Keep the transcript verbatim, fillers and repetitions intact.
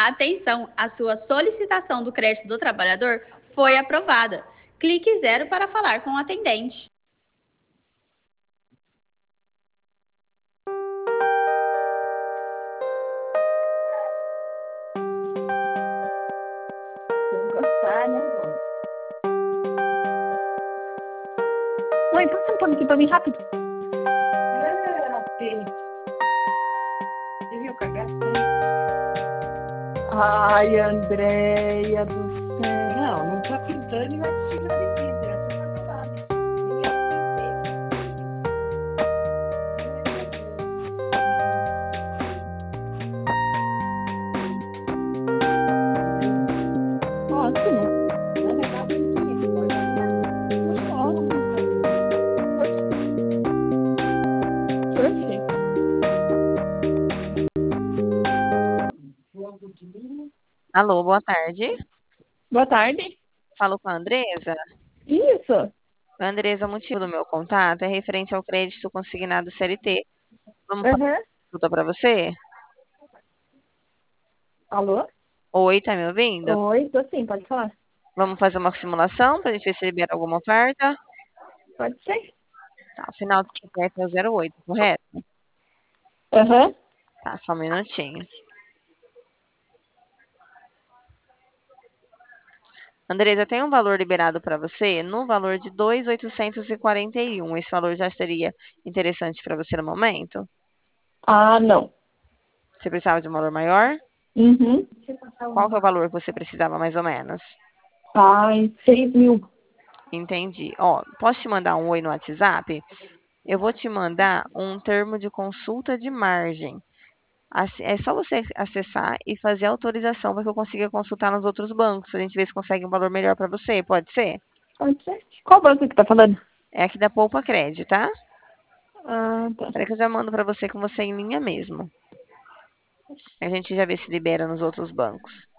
Atenção, a sua solicitação do crédito do trabalhador foi aprovada. Clique zero para falar com o atendente. Gostar, né? Mãe, passa um pano aqui pra mim rápido. Você viu cagar? Ai, Andréia do céu. Não, não tá pintando e vai precisar de pinta. Já tá acabado. Ótimo. Não vai dar bonitinho. Pode olhar. Alô, boa tarde. Boa tarde. Falo com a Andresa. Isso. Andresa, o motivo do meu contato é referente ao crédito consignado C L T. Vamos fazer Uhum. uma consulta para você? Alô? Oi, tá me ouvindo? Oi, tô sim, pode falar. Vamos fazer uma simulação para a gente ver se libera alguma oferta? Pode ser. Tá, o final do C P F é o zero oito, correto? Aham. Tá, só um minutinho. Andresa, tem um valor liberado para você no valor de dois mil oitocentos e quarenta e um. Esse valor já seria interessante para você no momento? Ah, não. Você precisava de um valor maior? Uhum. Qual que é o valor que você precisava, mais ou menos? Ai, seis mil. Entendi. Ó, posso te mandar um oi no WhatsApp? Eu vou te mandar um termo de consulta de margem. Assim, é só você acessar e fazer a autorização para que eu consiga consultar nos outros bancos, pra gente ver se consegue um valor melhor para você. Pode ser? Pode ser. Qual banco que tá falando? É aqui da Poupa Crédito, tá? Ah, tá. Peraí que eu já mando para você com você em linha mesmo. A gente já vê se libera nos outros bancos.